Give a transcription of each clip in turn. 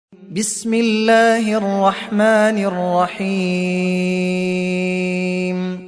بسم الله الرحمن الرحيم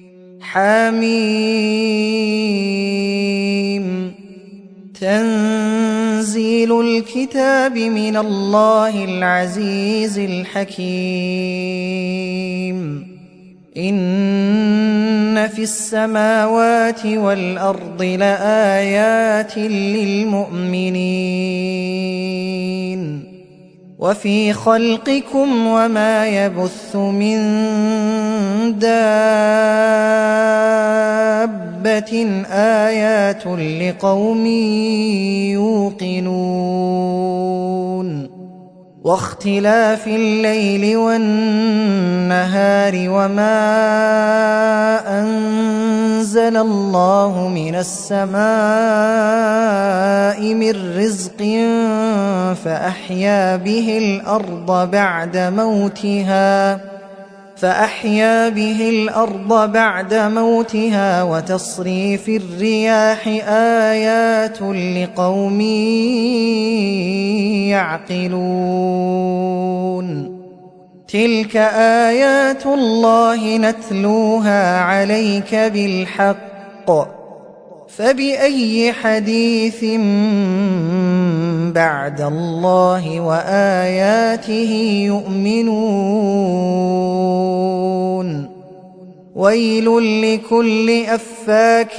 حميم تنزيل الكتاب من الله العزيز الحكيم إن في السماوات والأرض لآيات للمؤمنين وفي خلقكم وما يبث من دابة آيات لقوم يوقنون واختلاف الليل والنهار وما أنزل الله من السماء من رزق فأحيا به الأرض بعد موتها وتصريف الرياح آيات لقوم يعقلون تلك آيات الله نتلوها عليك بالحق فبأي حديث بعد الله وآياته يؤمنون ويل لكل أفاك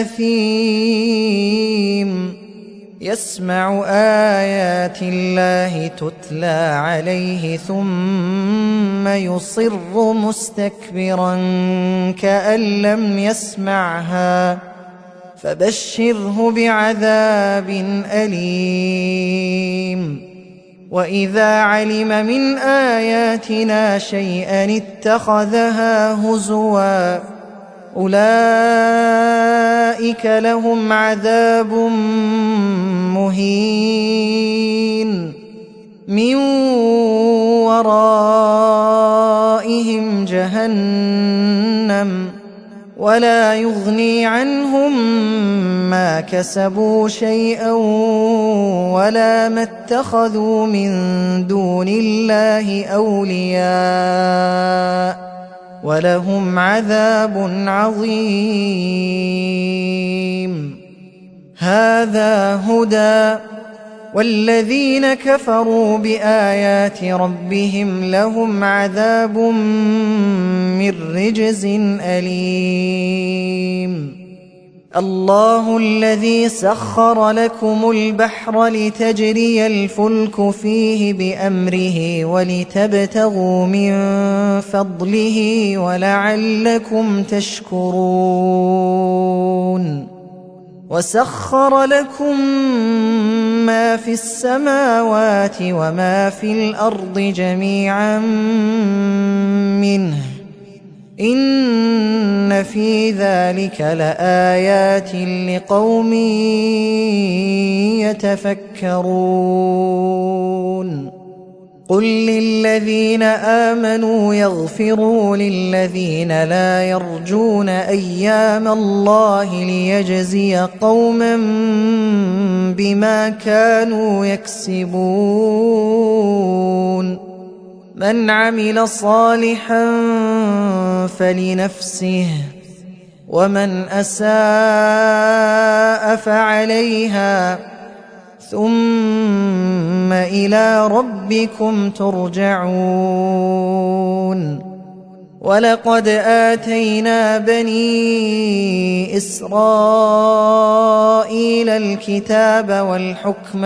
أثيم يسمع آيات الله تتلى عليه ثم يصر مستكبرا كأن لم يسمعها فبشره بعذاب أليم وإذا علم من آياتنا شيئا اتخذها هزوا أولئك لهم عذاب مهين من ورائهم جهنم ولا يغني عنهم ما كسبوا شيئا ولا ما اتخذوا من دون الله أولياء ولهم عذاب عظيم هذا هدى والذين كفروا بآيات ربهم لهم عذاب من رجز أليم الله الذي سخر لكم البحر لتجري الفلك فيه بأمره ولتبتغوا من فضله ولعلكم تشكرون وسخر لكم ما في السماوات وما في الأرض جميعا منه إن في ذلك لآيات لقوم يتفكرون قل للذين آمنوا يغفروا للذين لا يرجون أيام الله ليجزي قوما بما كانوا يكسبون من عمل صالحا فلنفسه ومن أساء فعليها ثم إلى ربكم ترجعون ولقد آتينا بني إسرائيل الكتاب والحكم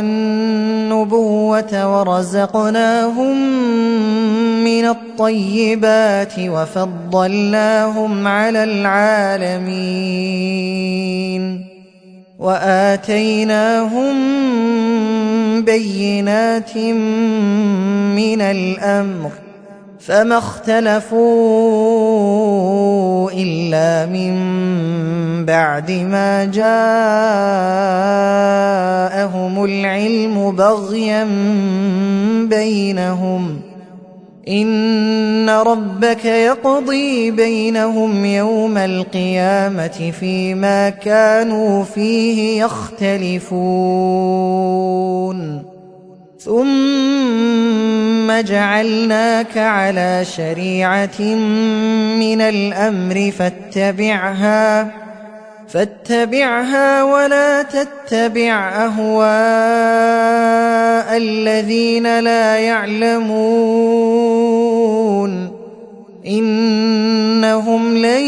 والنبوة ورزقناهم من الطيبات وفضلناهم على العالمين وآتيناهم بينات من الأمر فما اختلفوا إلا من بعد ما جاءهم العلم بغيا بينهم إن ربك يقضي بينهم يوم القيامة فيما كانوا فيه يختلفون ثم ثم جعلناك على شريعة من الأمر فاتبعها ولا تتبع أهواء الذين لا يعلمون إنهم لن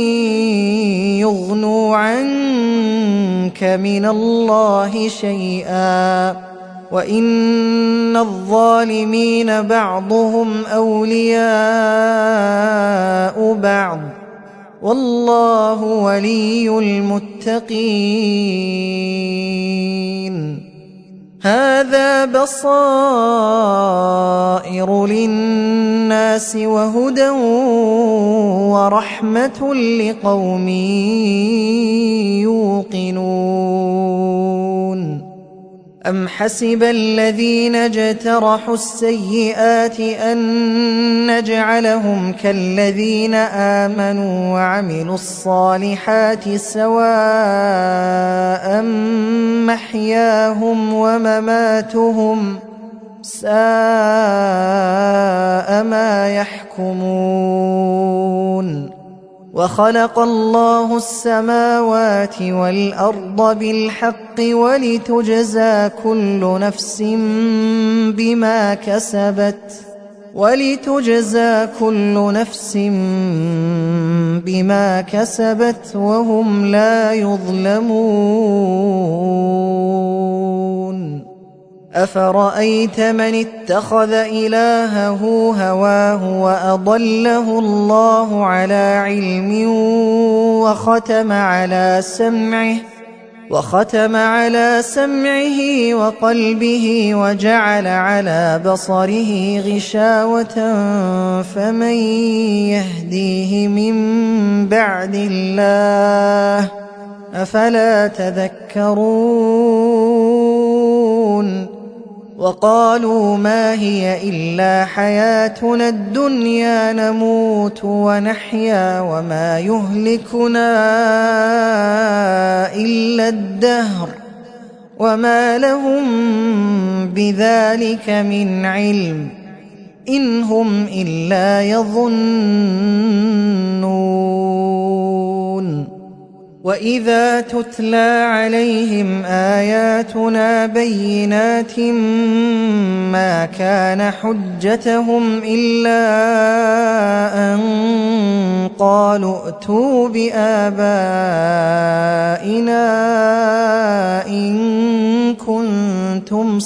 يغنوا عنك من الله شيئا وإن الظالمين بعضهم أولياء بعض والله ولي المتقين هذا بصائر للناس وهدى ورحمة لقوم يوقنون أم حسب الذين اجترحوا السيئات أن نجعلهم كالذين آمنوا وعملوا الصالحات سواء محياهم ومماتهم ساء ما يحكمون وخلق الله السماوات والأرض بالحق ولتجزى كل نفس بما كسبت وهم لا يظلمون أفرأيت من اتخذ إلهه هواه وأضله الله على علم وختم على سمعه وقلبه وجعل على بصره غشاوة فمن يهديه من بعد الله أفلا تذكرون وقالوا ما هي إلا حياتنا الدنيا نموت ونحيا وما يهلكنا إلا الدهر وما لهم بذلك من علم إن هم إلا يظنون وإذا تتلى عليهم آياتنا بينات ما كان حجتهم إلا أن قالوا ائتوا بآبائنا إن كنتم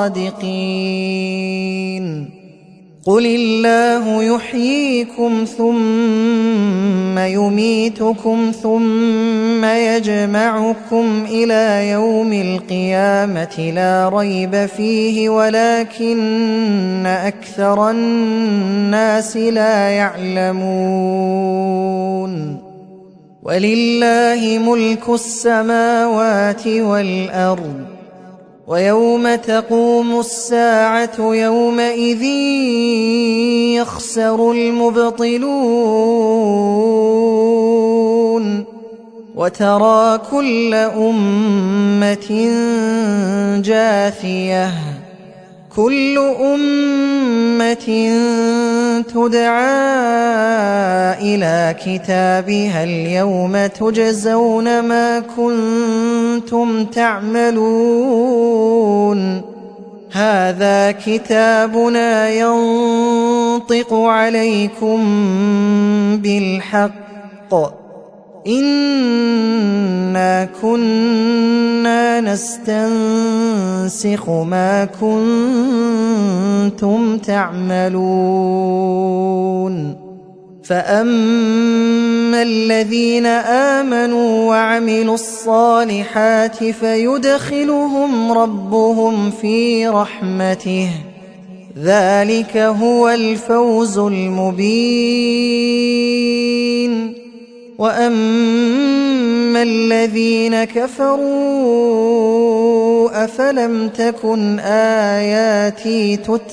صادقين قل الله يحييكم ثم يميتكم ثم يجمعكم إلى يوم القيامة لا ريب فيه ولكن أكثر الناس لا يعلمون ولله ملك السماوات والأرض ويوم تقوم الساعة يومئذ يخسر المبطلون وترى كل أمة جاثية كل أمة تدعى إلى كتابها اليوم تجزون ما كنتم تعملون هذا كتابنا ينطق عليكم بالحق إنا كنا نستنسخ ما كنتم تعملون فأما الذين آمنوا وعملوا الصالحات فيدخلهم ربهم في رحمته ذلك هو الفوز المبين وأما الذين كفروا أفلم تكن آياتي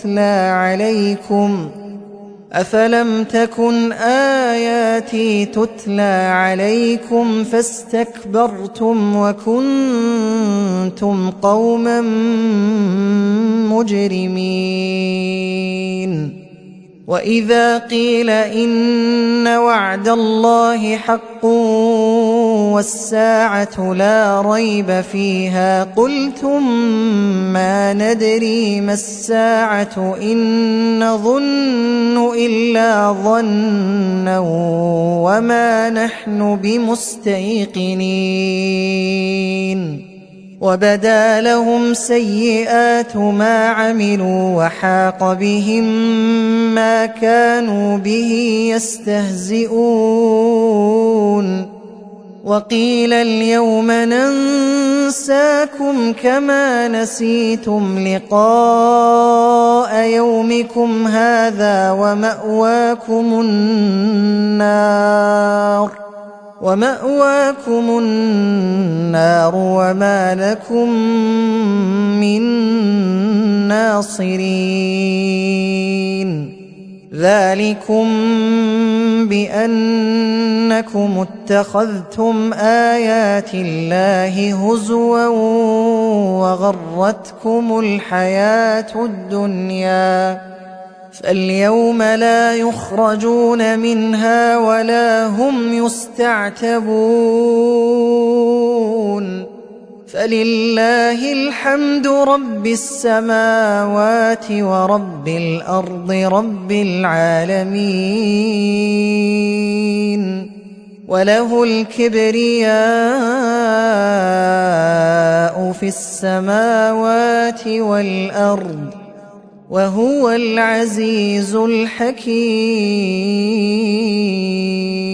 تتلى عليكم فاستكبرتم وكنتم قوما مجرمين وإذا قيل إن وعد الله حق والساعة لا ريب فيها قلتم ما ندري ما الساعة إن نظن إلا ظنا وما نحن بمستيقنين وبدا لهم سيئات ما عملوا وحاق بهم ما كانوا به يستهزئون وقيل اليوم ننساكم كما نسيتم لقاء يومكم هذا ومأواكم النار وما لكم من ناصرين ذلكم بأنكم اتخذتم آيات الله هزوا وغرتكم الحياة الدنيا فاليوم لا يخرجون منها ولا هم يستعتبون فلله الحمد رب السماوات ورب الأرض رب العالمين وله الكبرياء في السماوات والأرض وهو العزيز الحكيم.